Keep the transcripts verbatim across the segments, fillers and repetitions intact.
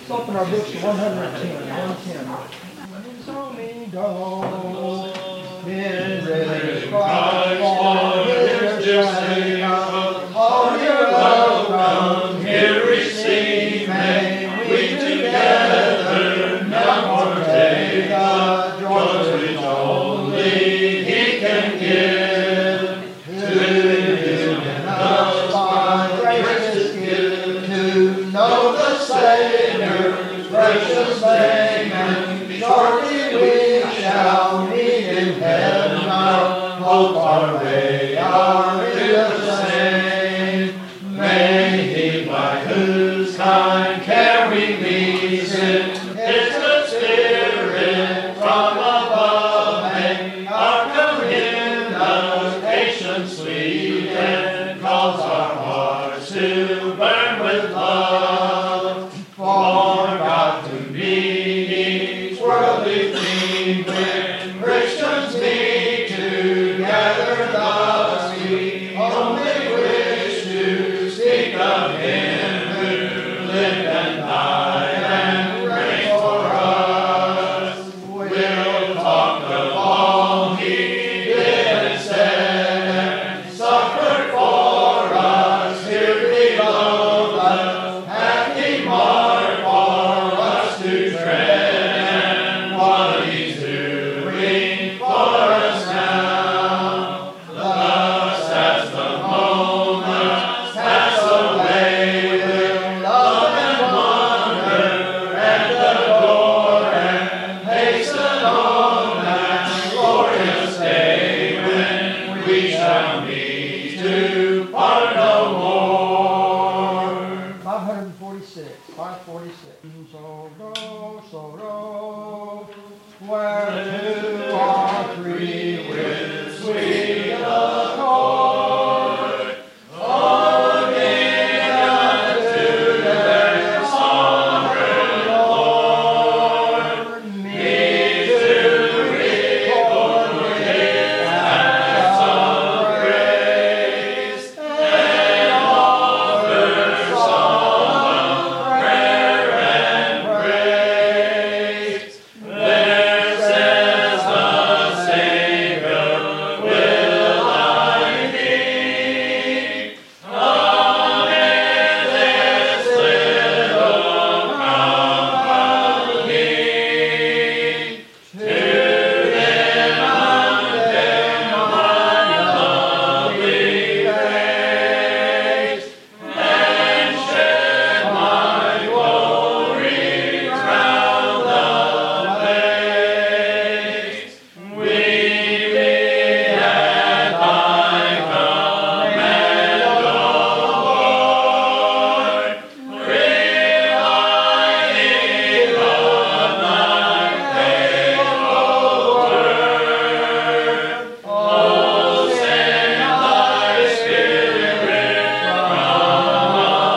Let's open our books to one hundred ten. one ten. So me go, is Christ for his sake. All your welcome, here receive, may we together now partake the joys which only he can give. To you and us by gracious gift, to know the Savior's precious name, and shortly we shall meet in heaven. Our hope, our way, our is the same. May he by whose kind care we visit, his good spirit from above, may our communication sweet, and cause our hearts to burn with love. For God to meet each worldly theme, when Christians meet together thus, we only wish to speak of him who lived and died and reigned for us. We'll talk of all he did and said, and suffered for us here below, the happy mark for us to tread, and what he's doing for us now. Thus as the moments pass away, we'll love and wonder and adore, and hasten on that glorious day when we shall meet to part no more. five forty-six. five forty-six. So go, so go, where two or three with sweet accord. Oh, give unto their sovereign Lord, me to record with acts of praise, and offer song of prayer and praise. There says the Savior, will I be amid this little company? To him unveil my lovely face, and shed my glory round the place. We be at thy command, O Lord, relying on thy faithful word. O send thy Spirit from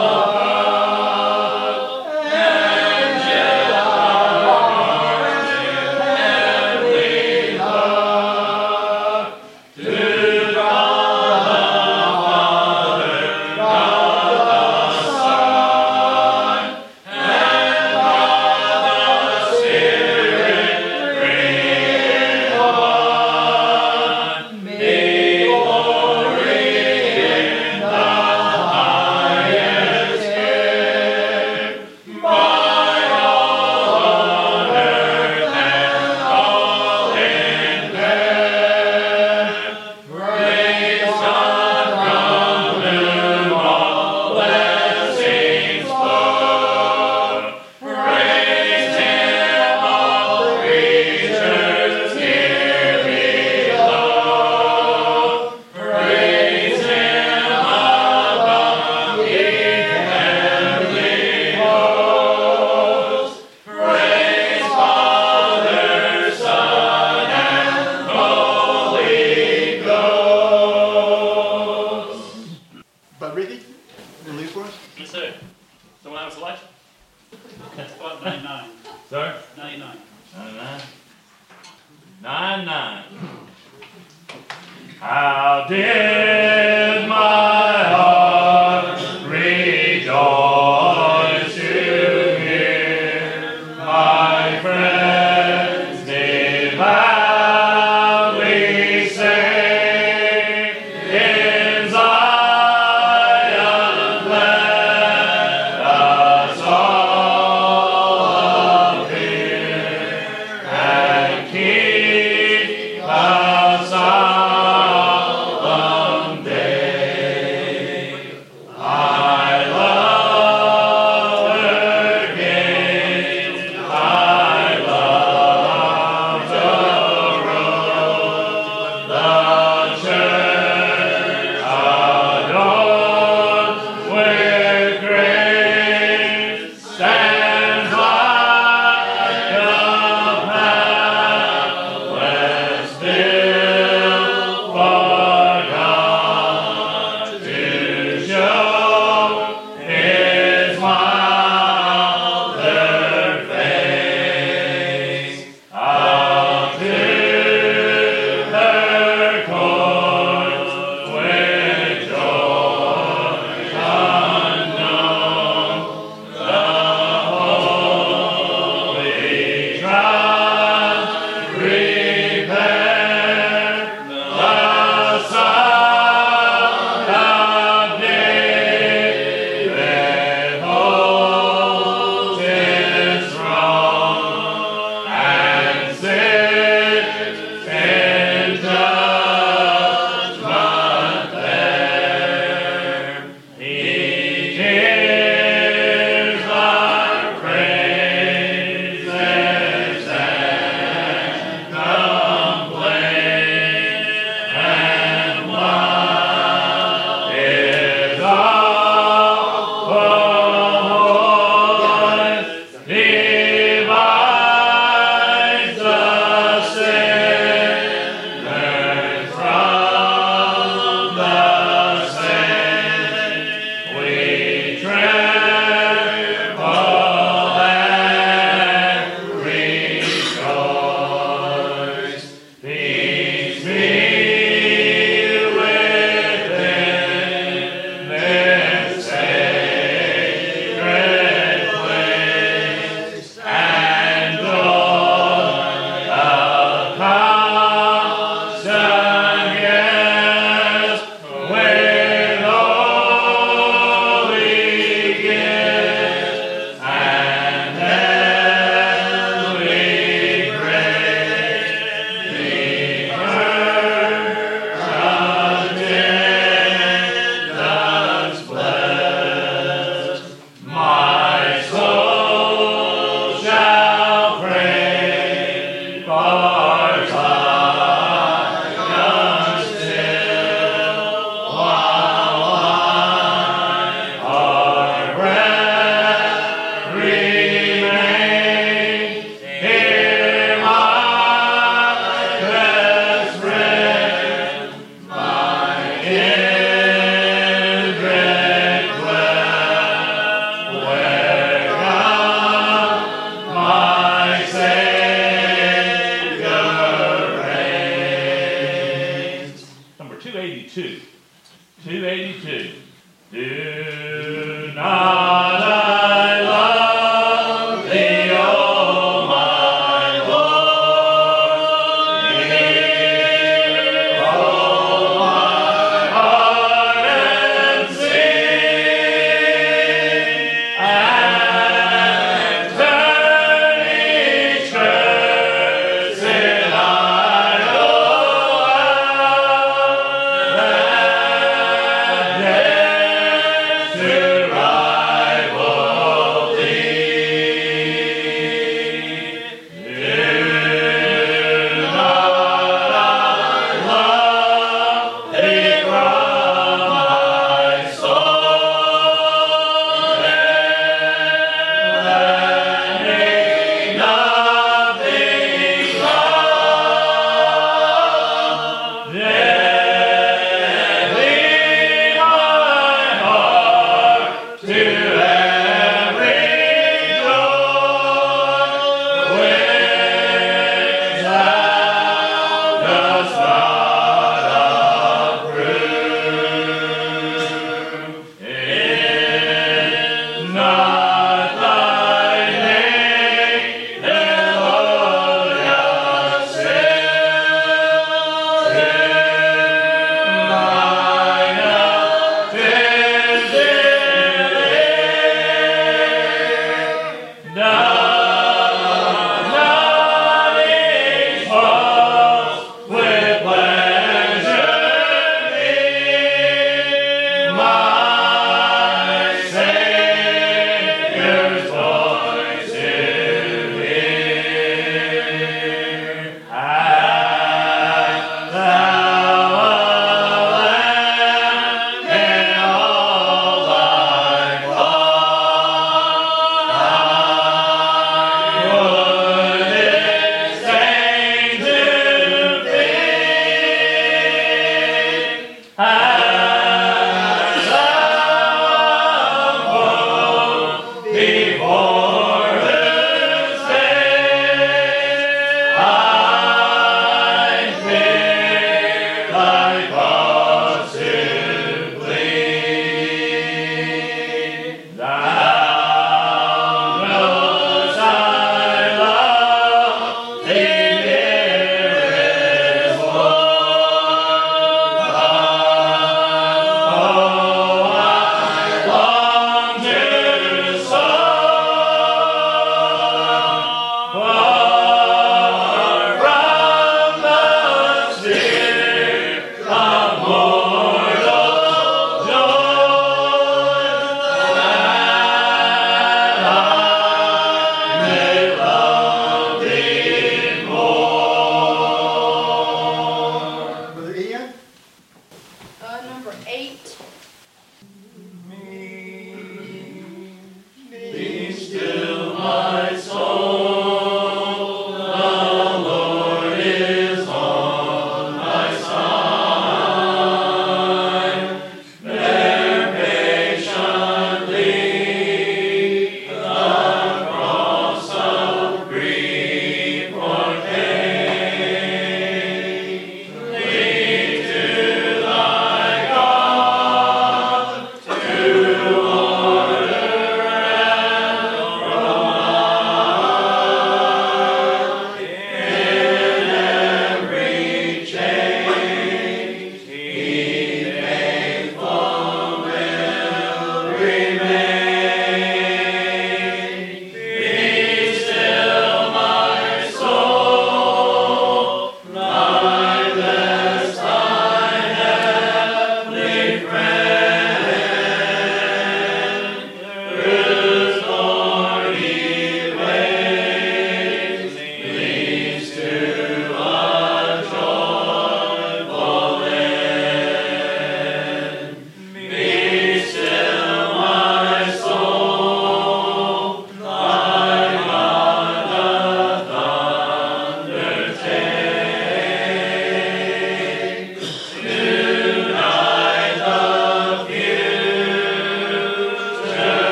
above, and fill our hearts with heavenly love. To God the Father, God the Son, and God the Spirit, three one, be glory in the highest here, by all on earth and all in heaven. Praise God from whom all blessings flow. Praise him, all creatures here below. Praise him above, ye heavenly hosts. Praise Father, Son, and Holy Ghost. Bud Ricky, you leave for us? Yes, sir. Someone have a selection? Spot ninety-nine. Sir? ninety-nine. Nine nine. Nine nine. How did my heart rejoice to hear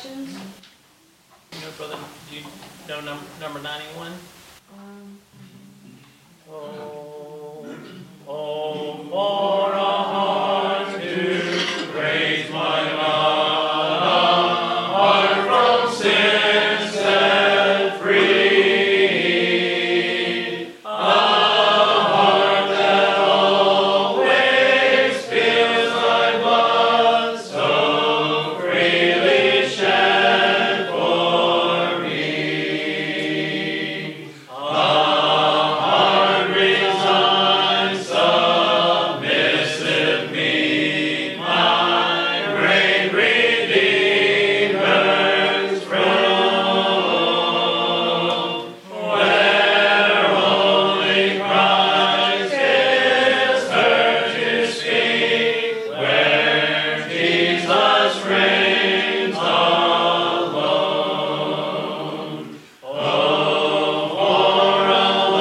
selections. You know, brother, do you know number, number ninety-one? Um, Oh, oh, for a heart to praise my God, a heart from sin set free, a heart that always feels like blood so freely shed for me. A heart resigned, submissive, meek, my great Redeemer's throne, where only Christ is heard to speak, where Jesus reigns alone. Oh, for a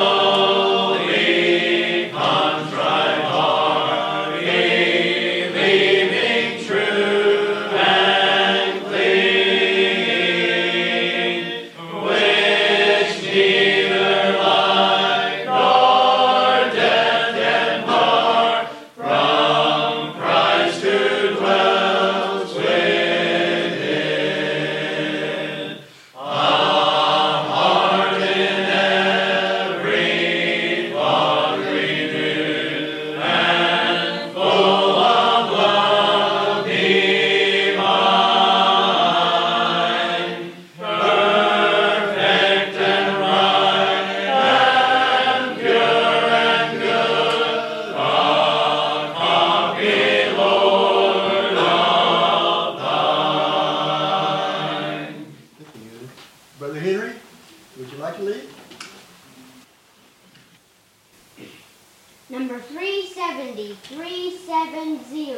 lowly, contrite heart, believing true and clean, which neither light nor death can part from Christ who dwells within. A heart in every thought renewed and full of love divine, perfect and right and pure and good, a copy, Lord, of thine. Brother Henry, would you like to lead? number three seventy, three seventy.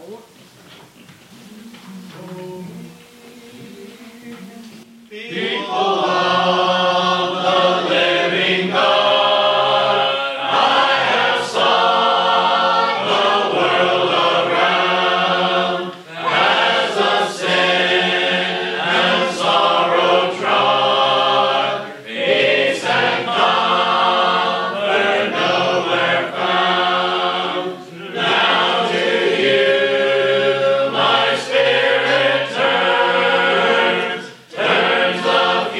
People of the living God, I have sought the world around, as a sin and sorrow trod, peace and comfort nowhere found. Now to you my spirit turns, turns the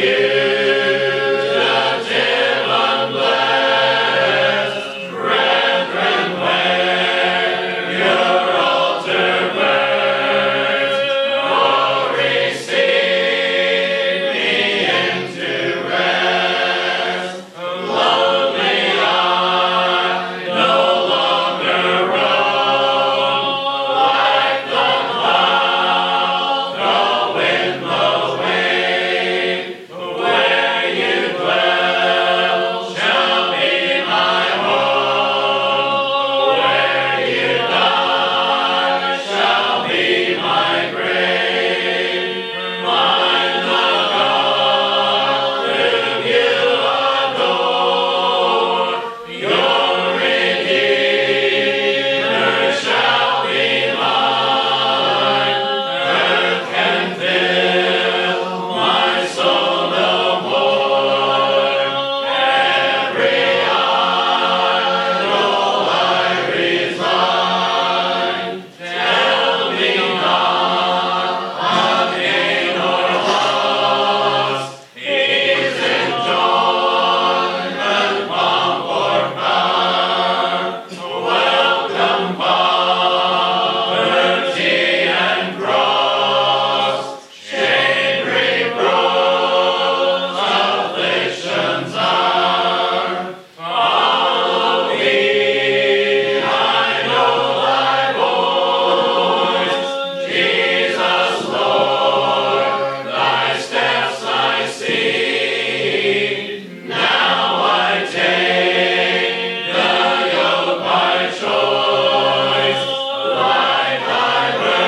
fugitive unblessed. Brethren, where your altar burns, oh, receive me into rest. Lonely I no longer roam, like the cloud, the wind, the wave. Where you dwell shall be my home. Where you die shall be my grave. Find the God whom you adore. Your Redeemer shall be mine. Earth can fill my soul no more. Every idol I resign. Tell me not of gain or loss. Is enjoyment, pomp, or power? Welcome poverty and cross. Shame, reproach, afflictions are. Follow me, I know thy voice. Jesus, Lord, thy steps I see. Now I take the yoke by choice. Like thy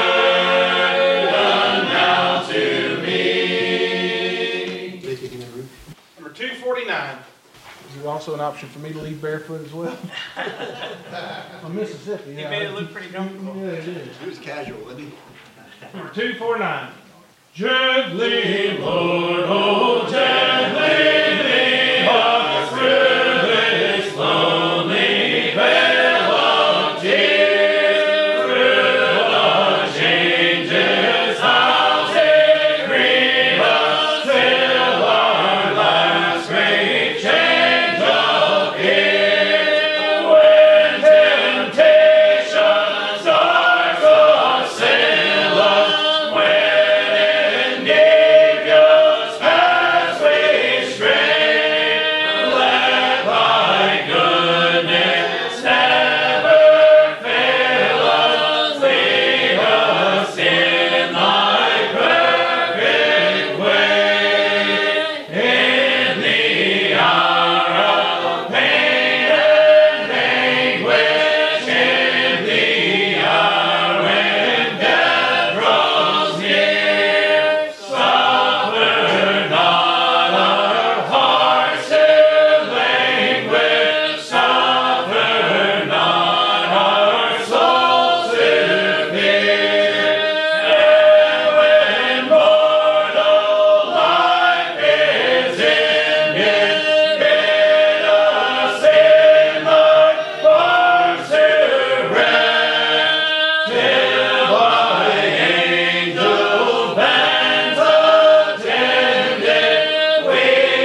burden now to me. Please begin, Ruth. Number two forty-nine. Is there also an option for me to leave barefoot as well? From Mississippi, He yeah. made it look pretty comfortable. Yeah, it is. He was casual, wasn't he? Number two forty-nine. Gently, Lord, oh, gently lead us through this lonely vale of tears, through the changes house it grieve us, till our last great change appears. When temptation's dark assail us, when in devious paths we stray, let thy goodness never fail us. Lead us in thy perfect way. In the hour of pain and anguish, in the hour when death draws near, suffer not our hearts to languish, suffer not our souls to fear. And when mortal life is ended, bid us in thy arms to rest, till by angel bands attended, we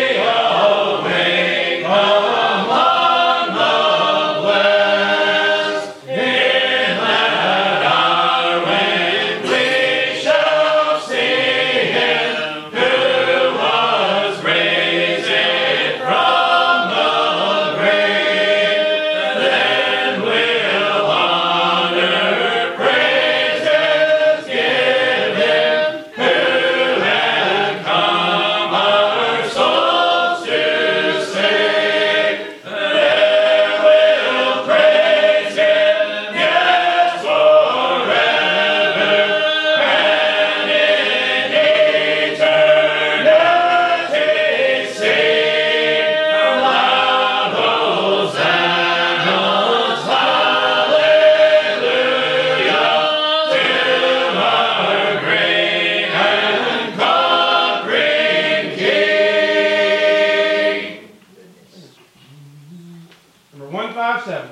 awake among the blest. In that hour when we shall see him who was raised from the grave, then we'll honor, praises give him who had come our souls to save. There we'll praise him, yes, forever, and in eternity sing loud hosannas, hallelujah, to our great and conquering King. Number one five seven.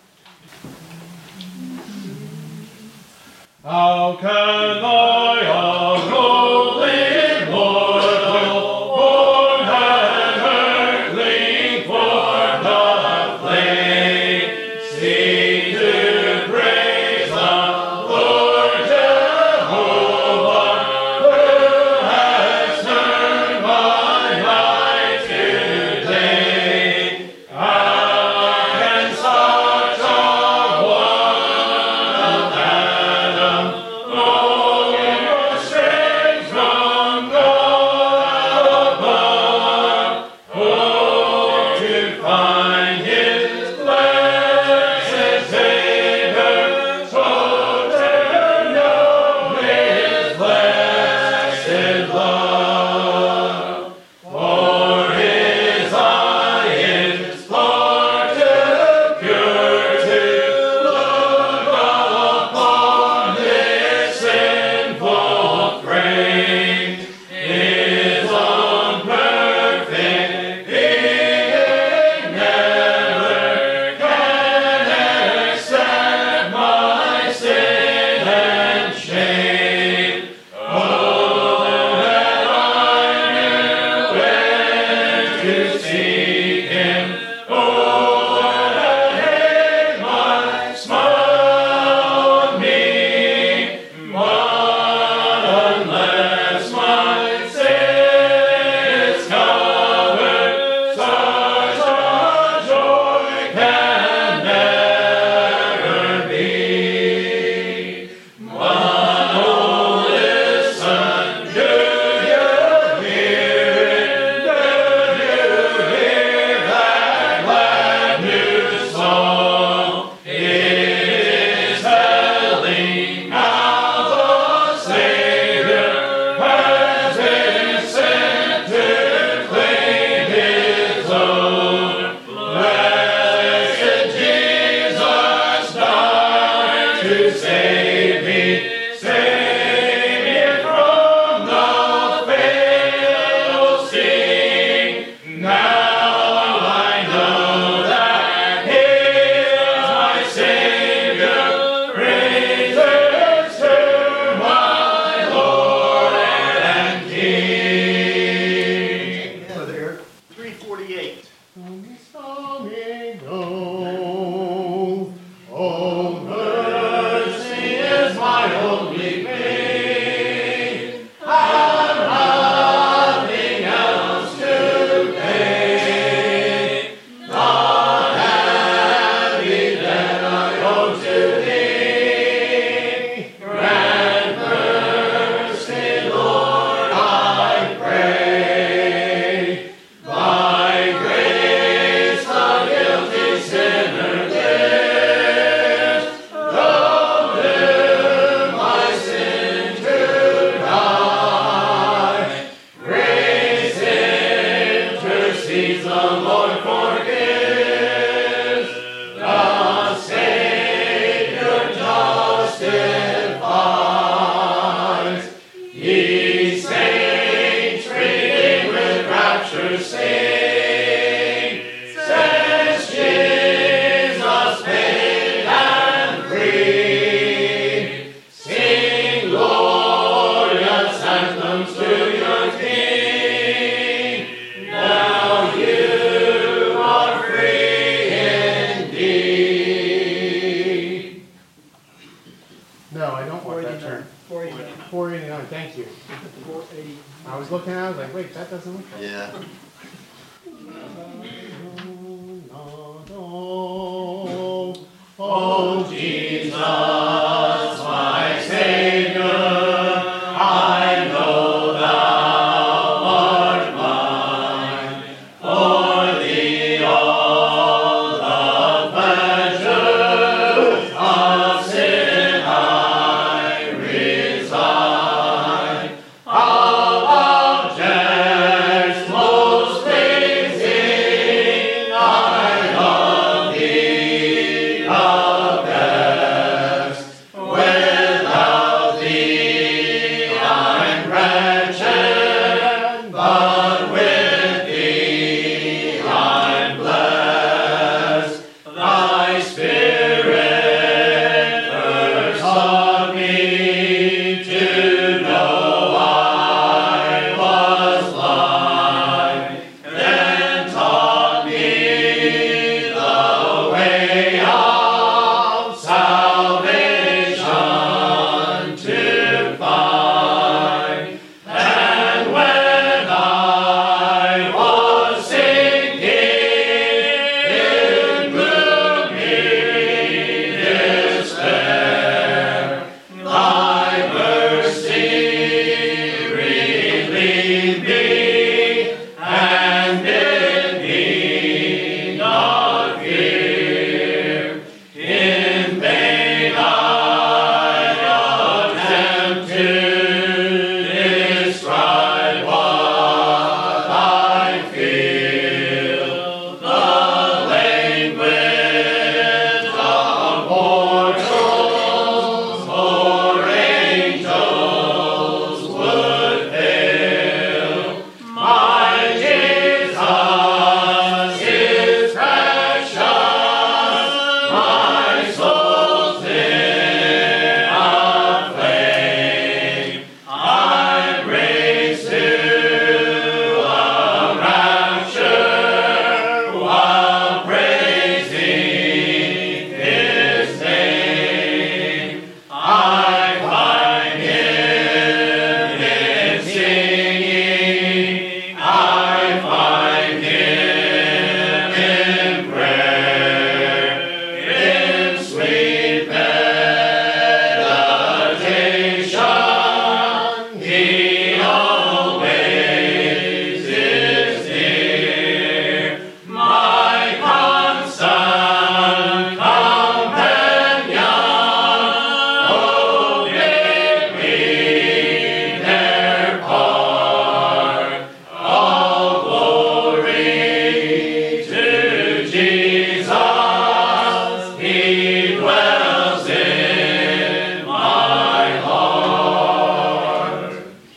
How can I, a lowly mortal, born and earthling form of clay, seek to praise the Lord Jehovah, who has turned my life to day? How can such a one of Adam know your strength from God above? Oh, to find his blessed favor, so to know his blessed love. For his eye is far too pure to look upon this sinful frame. His own perfect being never can accept my sin and shame. Oh, that your King. Now you are free indeed. No, I don't want that turn. Four eighty-nine. four eighty-nine, thank you. Four eighty. I was looking at it, I was like, wait, that doesn't look right. Yeah. Oh, Jesus, my Savior, I know thou art mine. For thee all the pleasures of sin I resign. Of objects most pleasing, I love thee the best. Without thee I'm wretched, but with thee I'm blessed. Thy Spirit first taught me to know I was blind, then taught me the way of salvation to find. And when I was sinking in gloomy despair, thy mercy relieved me